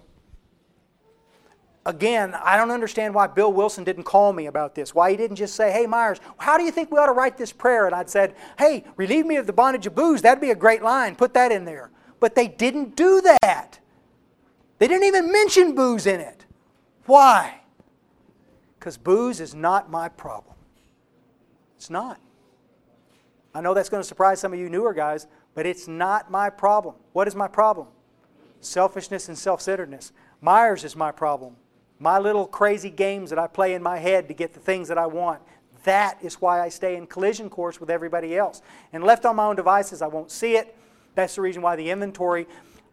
Again, I don't understand why Bill Wilson didn't call me about this. Why he didn't just say, hey, Myers, how do you think we ought to write this prayer? And I'd said, hey, relieve me of the bondage of booze. That'd be a great line. Put that in there. But they didn't do that. They didn't even mention booze in it. Why? Because booze is not my problem. It's not. I know that's going to surprise some of you newer guys, but it's not my problem. What is my problem? Selfishness and self-centeredness. Myers is my problem. My little crazy games that I play in my head to get the things that I want. That is why I stay in collision course with everybody else. And left on my own devices, I won't see it. That's the reason why the inventory.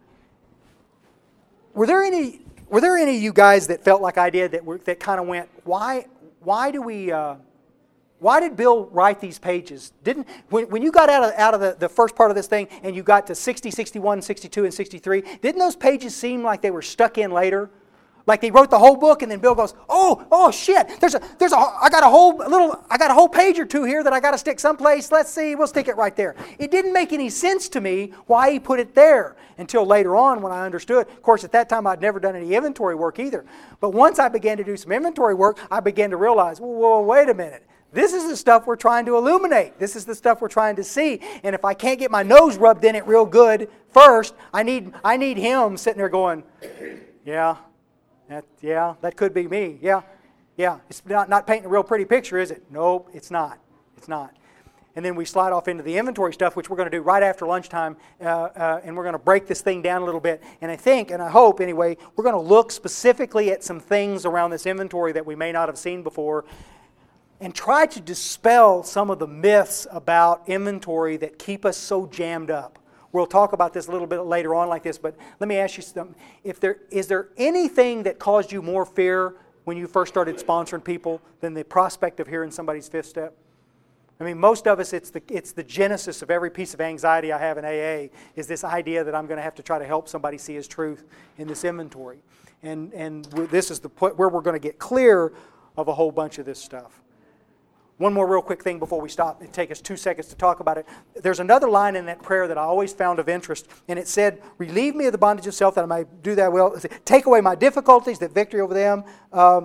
Were there any? Were there any of you guys that felt like I did that were, that kind of went, why? Why do we? Uh, why did Bill write these pages? Didn't when, when you got out of out of the, the first part of this thing and you got to sixty, sixty-one, sixty-two, and sixty-three, didn't those pages seem like they were stuck in later? Like they wrote the whole book, and then Bill goes, "Oh, oh shit! There's a, there's a, I got a whole little, I got a whole page or two here that I got to stick someplace. Let's see, we'll stick it right there." It didn't make any sense to me why he put it there until later on when I understood. Of course, at that time I'd never done any inventory work either. But once I began to do some inventory work, I began to realize, whoa, whoa, wait a minute. This is the stuff we're trying to illuminate. This is the stuff we're trying to see. And if I can't get my nose rubbed in it real good first, I need, I need him sitting there going, "Yeah." That, yeah, that could be me. Yeah, yeah. It's not, not painting a real pretty picture, is it? Nope, it's not. It's not. And then we slide off into the inventory stuff, which we're going to do right after lunchtime, uh, uh, and we're going to break this thing down a little bit. And I think, and I hope anyway, we're going to look specifically at some things around this inventory that we may not have seen before, and try to dispel some of the myths about inventory that keep us so jammed up. We'll talk about this a little bit later on like this, but let me ask you something. If there, is there anything that caused you more fear when you first started sponsoring people than the prospect of hearing somebody's fifth step? I mean, most of us, it's the, it's the genesis of every piece of anxiety I have in A A is this idea that I'm going to have to try to help somebody see his truth in this inventory. And, and this is the point where we're going to get clear of a whole bunch of this stuff. One more real quick thing before we stop. It'll take us two seconds to talk about it. There's another line in that prayer that I always found of interest, and it said, "Relieve me of the bondage of self that I might do that will. Take away my difficulties, that victory over them." Um,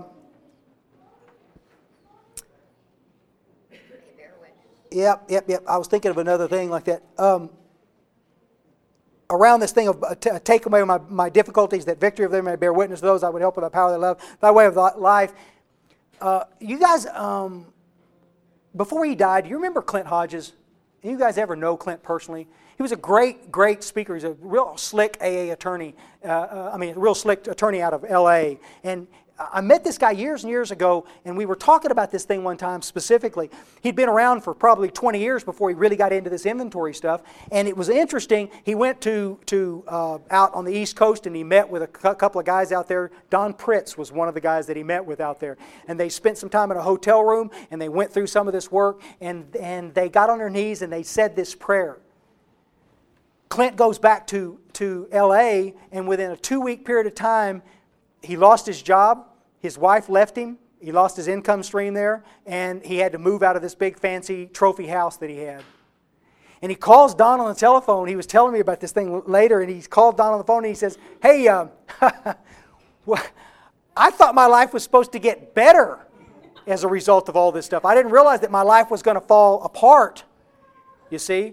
yep, yep, yep. I was thinking of another thing like that. Um, around this thing of uh, t- take away my, my difficulties, that victory of them may bear witness to those I would help with the power of their love, thy way of life. Uh, you guys... Um, Before he died, do you remember Clint Hodges? You guys ever know Clint personally? He was a great, great speaker. He's a real slick A A attorney. Uh, uh, I mean, a real slick attorney out of L A. And I met this guy years and years ago, and we were talking about this thing one time specifically. He'd been around for probably twenty years before he really got into this inventory stuff. And it was interesting. He went to, to uh, out on the East Coast, and he met with a cu- couple of guys out there. Don Pritz was one of the guys that he met with out there. And they spent some time in a hotel room, and they went through some of this work, and, and they got on their knees, and they said this prayer. Clint goes back to, to L A, and within a two-week period of time, he lost his job, his wife left him, he lost his income stream there, and he had to move out of this big fancy trophy house that he had. And he calls Don on the telephone. He was telling me about this thing later, and he called Don on the phone, and he says, "Hey, uh, I thought my life was supposed to get better as a result of all this stuff. I didn't realize that my life was going to fall apart, you see."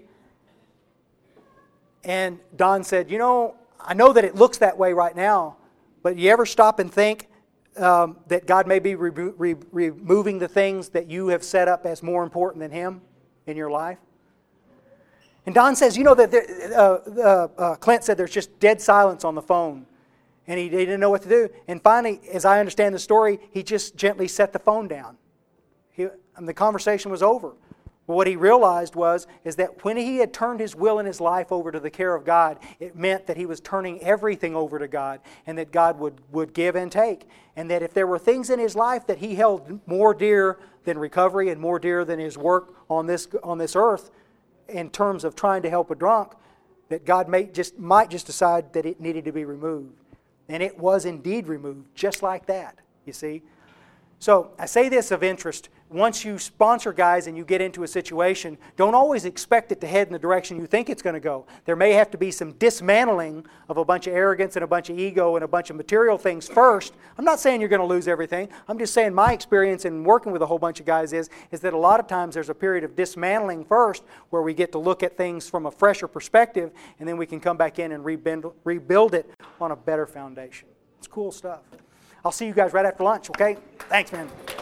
And Don said, "You know, I know that it looks that way right now, but you ever stop and think um, that God may be re- re- removing the things that you have set up as more important than Him in your life?" And Don says, you know, that there, uh, uh, uh, Clint said there's just dead silence on the phone. And he, he didn't know what to do. And finally, as I understand the story, he just gently set the phone down. He, and the conversation was over. But what he realized was is that when he had turned his will and his life over to the care of God, it meant that he was turning everything over to God, and that God would, would give and take. And that if there were things in his life that he held more dear than recovery and more dear than his work on this on this earth in terms of trying to help a drunk, that God may just might just decide that it needed to be removed. And it was indeed removed, just like that, you see. So I say this of interest. Once you sponsor guys and you get into a situation, don't always expect it to head in the direction you think it's going to go. There may have to be some dismantling of a bunch of arrogance and a bunch of ego and a bunch of material things first. I'm not saying you're going to lose everything. I'm just saying my experience in working with a whole bunch of guys is, is that a lot of times there's a period of dismantling first where we get to look at things from a fresher perspective, and then we can come back in and rebuild, rebuild it on a better foundation. It's cool stuff. I'll see you guys right after lunch, okay? Thanks, man.